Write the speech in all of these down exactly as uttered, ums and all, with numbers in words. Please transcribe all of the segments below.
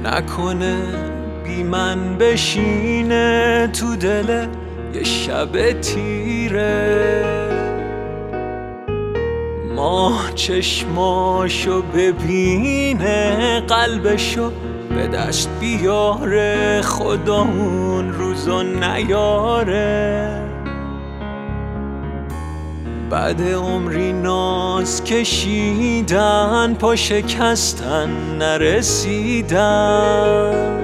نکنه بی من بشینه تو دل یه شب تیره، ماه چشماشو ببینه قلبشو به دست بیاره، خدا اون روزو نیاره. بعد عمری ناز کشیدن پا شکستن نرسیدن،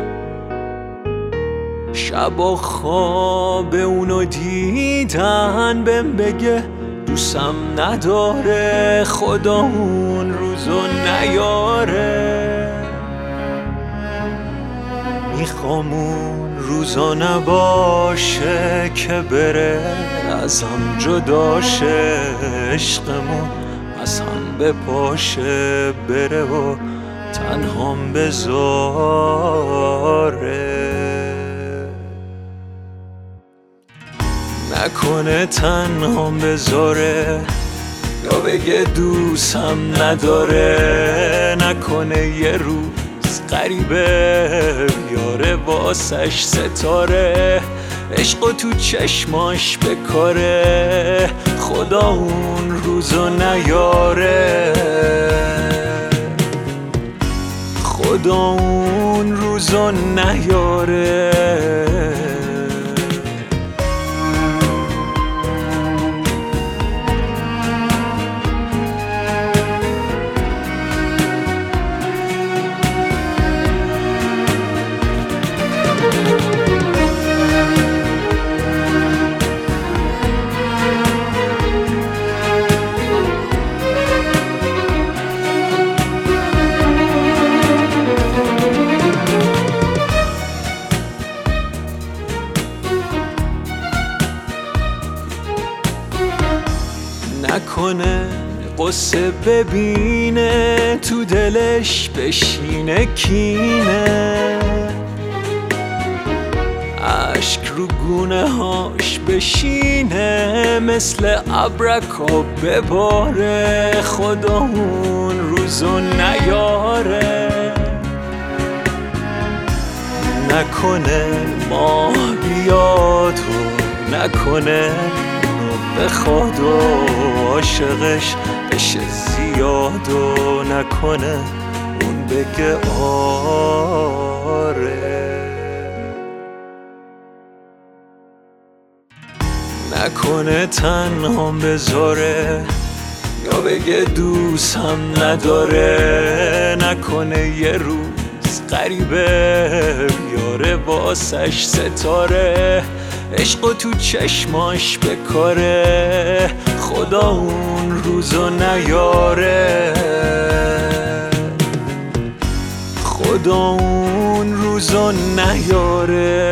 شب و خواب اونو دیدن بهم بگه دوستم نداره، خدا اون روزو نیاره. میخوام اون روزا نباشه که بره ازم جداشه، عشقمون از هم بپاشه بره و تنهام بذاره. نکنه تنهام بذاره یا بگه دوستم نداره، نکنه یه روز غریبه بیاره واسش ستاره، عشقو تو چشماش بکاره، خدا اون روزو نیاره، خدا اون روزو نیاره. نکنه قصه ببینه تو دلش بشینه کینه، عشق رو گونه هاش بشینه مثل ابرکا بباره، خدا اون روزو نیاره. نکنه ماه بیاد و نکنه بخواد و عاشقش بشه زیاد و نکنه اون بگه آره. نکنه تنهام بذاره یا بگه دوستم نداره، نکنه یه روز غریبه بیاره واسش ستاره، عشقو تو چشماش بکاره، خدا اون روزو نیاره، خدا اون روزو نیاره.